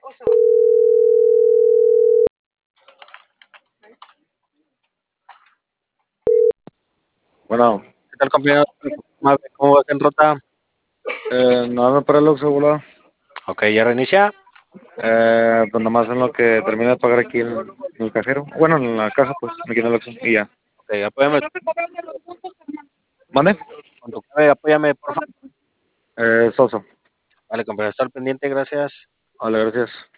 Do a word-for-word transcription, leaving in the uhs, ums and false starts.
Bueno, ¿Qué tal, compañero? ¿Cómo vas en ruta? eh, no me para el Oxxo, boludo. Ok, ya reinicia. Eh, pues nomás en lo que termine de pagar aquí en, en el cajero. Bueno, en la caja, pues, aquí en el Oxxo, y ya. Ok, apóyame ¿Mande? con tu clave, apóyame, por favor. Eh, Soso. Vale, compañero, está al pendiente, gracias. Vale, gracias.